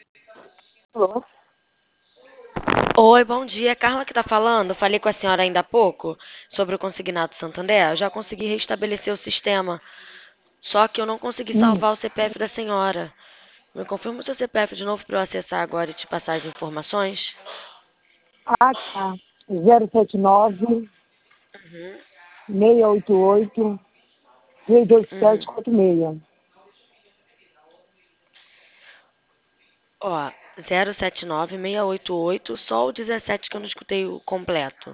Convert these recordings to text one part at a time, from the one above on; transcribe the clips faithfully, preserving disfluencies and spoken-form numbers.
Alô? Oi, bom dia. Carla que tá falando. Falei com a senhora ainda há pouco sobre o Consignado Santander. Eu já consegui restabelecer o sistema, só que eu não consegui Hum. salvar o C P F da senhora. Me confirma o seu C P F de novo para eu acessar agora e te passar as informações? Ah, tá. zero sete nove, Uhum. seis oito oito, três dois sete Uhum. quatro seis. Ó, zero sete nove, seis oito oito, só o dezessete que eu não escutei o completo.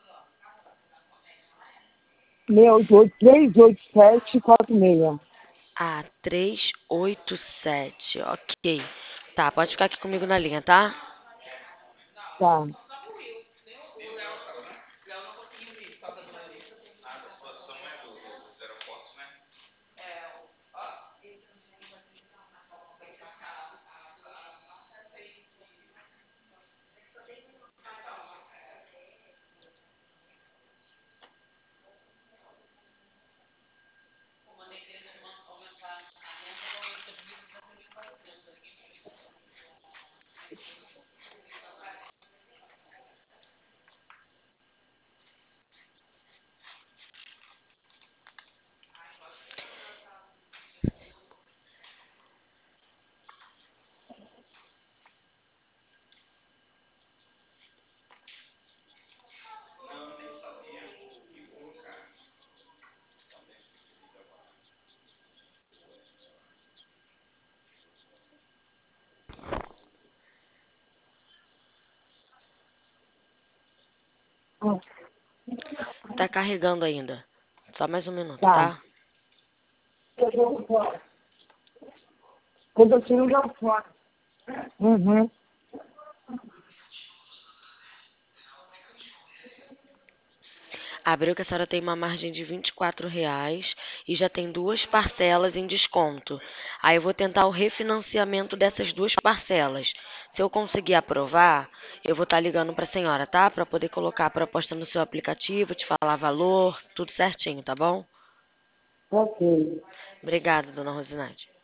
seis oito oito, três oito sete quatro seis. Ah, trezentos e oitenta e sete. Ok. Tá, pode ficar aqui comigo na linha, tá? Tá. Ah, Tá carregando ainda. Só mais um minuto, tá. tá? Eu jogo fora. Quando eu tiro, eu jogo fora. Uhum. Abriu que a senhora tem uma margem de vinte e quatro reais e já tem duas parcelas em desconto. Aí eu vou tentar o refinanciamento dessas duas parcelas. Se eu conseguir aprovar, eu vou estar ligando para a senhora, tá? Para poder colocar a proposta no seu aplicativo, te falar valor, tudo certinho, tá bom? Ok. Obrigada, dona Rosinante.